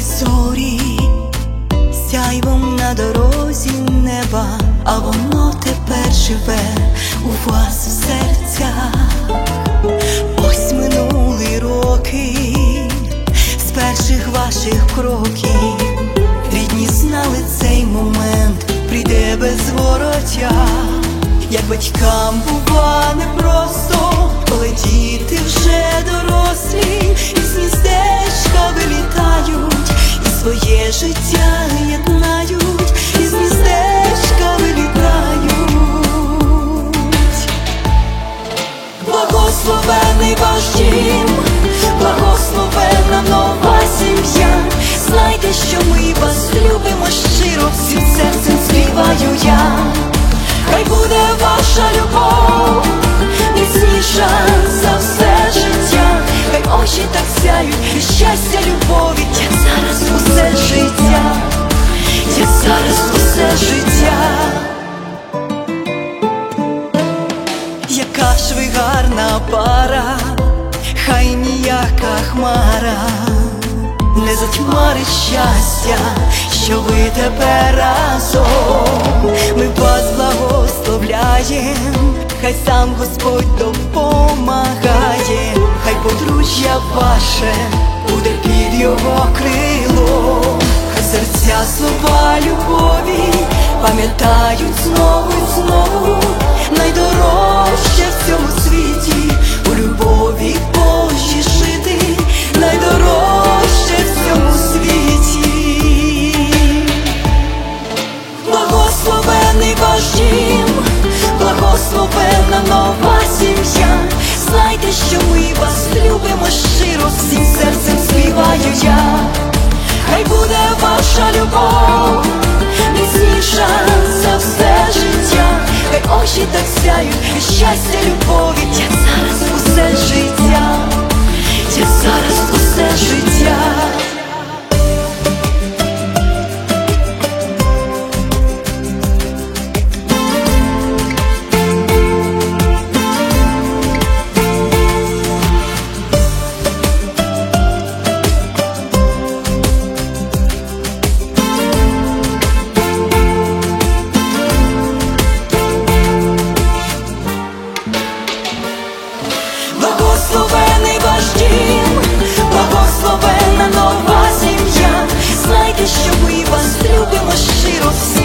зорі, сяйвом на дорозі неба, а воно тепер живе у вас в серцях. Ось минули роки з перших ваших кроків. Рідні знали цей момент прийде без вороття. Як батькам бува непросто, коли діти вже дорослі, із гніздечка вилітають і своє життя єднають, із гніздечка вилітають. Благословений ваш дім, благословена нова сім'я. Знайте, що ми вас любимо щиро, всім серцем співаю я. Хай буде ваша любов міцніша за все життя, хай очі так сяють від щастя, любові, як зараз усе життя, як зараз усе життя. Яка ж ви гарна пара, хай ніяка хмара не затьмарить щастя, що ви тепер разом. Ми вас благословляєм, хай сам Господь допомагає, хай подружжя ваше буде під його крилом, хай серця слова любові пам'ятають знову і знову. Найдорожче в цьому світі у любові Божій жити, найдорожче в цьому світі. Благословений ваш дім, благословена нова сім'я. Знайте, що ми вас любимо щиро, всім серцем співаю я. Хай буде ваша любов міцніша за все життя, хай очі так сяють від щастя, любові, як зараз усе життя, як зараз усе життя. Благословений ваш дім, благословена нова сім'я. Знайте, що ми вас любимо щиро, всі